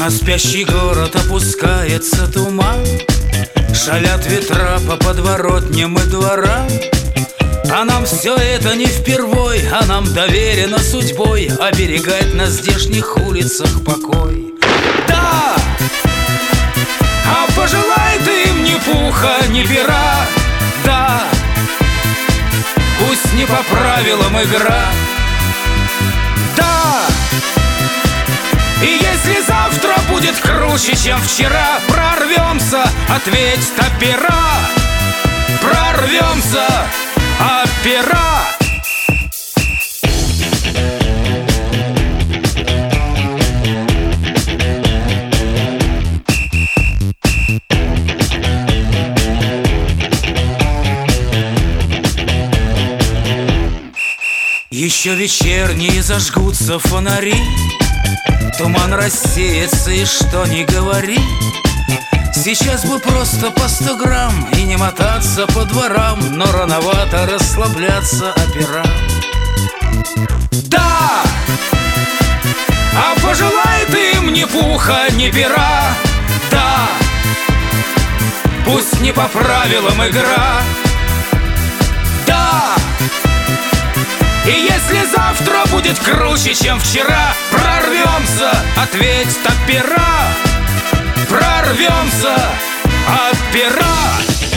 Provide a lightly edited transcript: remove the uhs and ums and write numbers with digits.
На спящий город опускается туман, шалят ветра по подворотням и дворам. А нам все это не впервой, а нам доверено судьбой оберегать на здешних улицах покой. Да! А пожелай ты им ни пуха, ни пера. Да! Пусть не по правилам игра. Да! И если завтра будет круче, чем вчера, прорвемся, ответь, опера. Прорвемся, опера. Еще вечерние зажгутся фонари, туман рассеется, и что ни говори, сейчас бы просто по 100 грамм и не мотаться по дворам, но рановато расслабляться опера. Да! А пожелай ты им ни пуха, ни пера. Да! Пусть не по правилам игра. Да! И если завтра будет круче, чем вчера, прорвемся, ответь, опера. Прорвемся, опера.